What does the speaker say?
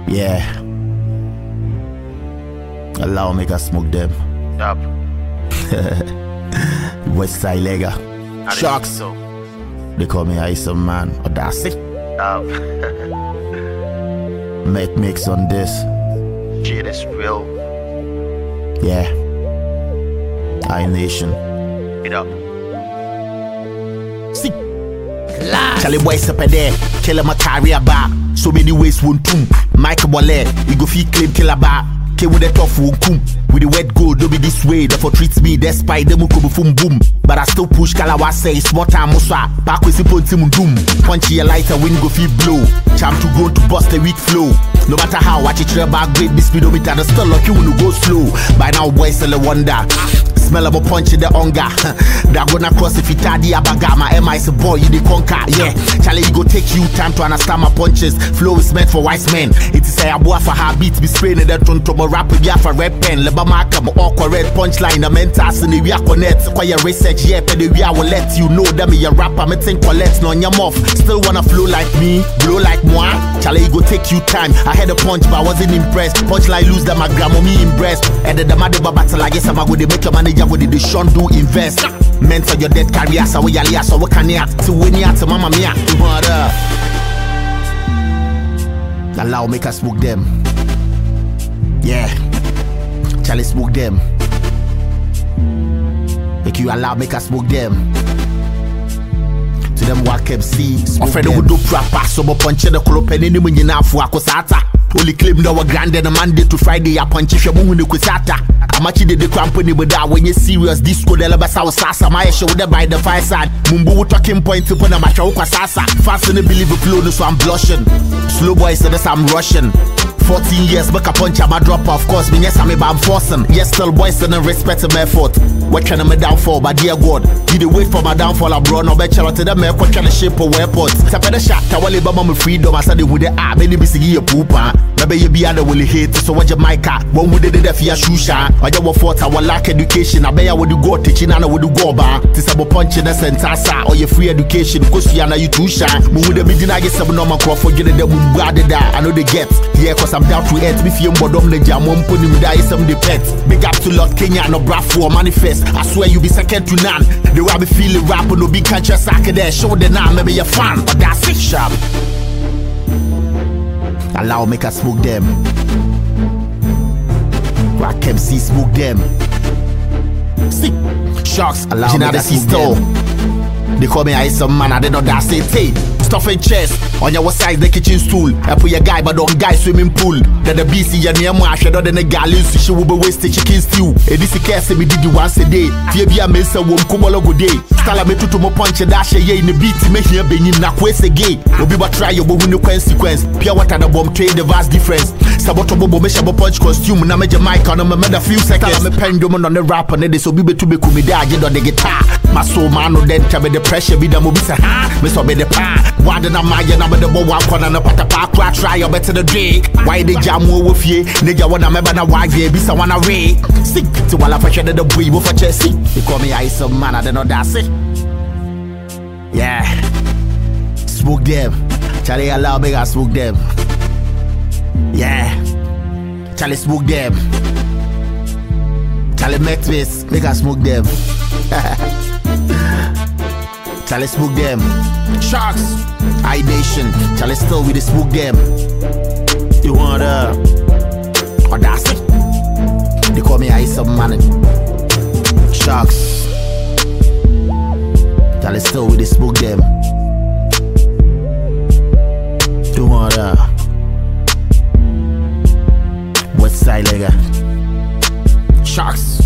Yeah. Allow me to smoke them. Yup. West Side Lega. Sharks. So. They call me Isom Man. Audacity. Yup. Make mix on this. Shit is real. Yeah. I Nation. Get up. See. Charlie boys up there. Kill my career bar. So many ways won't tomb. Michael Bolle. You go fee claim killer bar. K with the tough won't come. With the wet gold, don't be this way. Therefore treats me despite them who come boom boom. But I still push Kalawa say small time muswa. Back with simple team doom. Punchy a lighter wind go feel blow. Champ to go to bust the weak flow. No matter how watch it back great the speedometer. The still lucky when you go slow. By now boys still a wonder. Smell of a punch in the hunger. That gonna cross if it tidy abagama. Am I a boy you the conquer? Yeah. Charlie, it go take you time to understand my punches. Flow is meant for wise men. It is a boy for her beat. Be spraying that to my rap with for red pen. Leba marker, my awkward red punchline. The mentors in the we are connect. Quite research, yeah, but the we I will let you know that me a rapper. Me think collect no your mouth. Still wanna flow like me, blow like moi. Charlie, it go take you time. I had a punch, but I wasn't impressed. Punchline lose that my grandma me impressed. And the mother battle, I guess I'm going to make your manager. What did the Sean do invest? Meant for your dead career, so we are so what can you to win ya to mama mia? What up? Allow me to smoke them. Yeah. Charlie smoke them. Make you allow me to smoke them. To them walk MC. Offer the wood proper, so but punch the color pen in the winning out for Akosata. Only claim our grand and Monday to Friday. I punch if you're moving the Kusata. I'm actually the company with that when you're serious. Disco de la Basa Sasa, my shoulder by the fireside. Mumbu talking point to put a match of Sasa. Fast and believe it flow, so I'm blushing. Slow boy said this, I'm rushing. 14 years, back a punch at my drop, of course. Me, yes, I'm forcing. Yes, still boys and respect my effort. What can I me downfall, but dear God, you the wait for my downfall abroad. No better to the man, what can I shape of airport? Tap at the shot, I will live my freedom. I said, with the eye, many busy a pooper. Maybe you be other will hate, so what your mic at? One would the fear shusha. I just thought I will lack education. I bet I would go teaching and I would go bar. This about punching a sentence or your free education. Because you are you too shy. Move the beginning, I get some normal crop for getting them that. I know they get. Yeah, cause I'm down to earth. If you're more dumb, the jam won't put him die some the pets. Big up to Lord Kenya, no bra for manifest. I swear you be second to none. The way I be feeling rap, no big country sack there. Show the now, maybe you're fan. But that's it, sharp. Allow me to smoke them. Rock MC smoke them. See, Sharks, allow me to smoke them. They call me Isom Man, I did not dance it. Stuff in chest, on your side the kitchen stool. I put your guy, but don't guy swimming pool. Then the BC and your mash, I don't the gallons, she will be wasted chicken stew. And this is case we did it once a day. Fibia Mesa won't come all good day. Stala me to my punch and dash a in the beat, make here being in a quest again. We'll be but try your win the consequence. Pure water the bomb trade the vast difference. Sabotobo Meshabo punch costume, and I'm a Jamaica, and I'm a few seconds. I'm a pendulum on the rap, and it is so be to be kumida, on the guitar. My soul man, no then to be the pressure, be the movie, Miss Obey the pa. Why did I mind your number the bow one on the patapaka? Try your better the drink. Why they jam with you? Nigga, when I'm a wife, you be someone a ray. Sick to while I pressure the breed for Chelsea. They call me Isom Man, I don't know that's it. Yeah. Smoke them. Charlie, allow me to smoke them. Yeah. Charlie, smoke them. Charlie, make this. Make us smoke them. Charlie, smoke them. Sharks, I Nation. Charlie, still with the smoke them. You want Audacity? They call me Isom Man. Sharks, Charlie, still with the smoke them. You want West Side Lega. Sharks.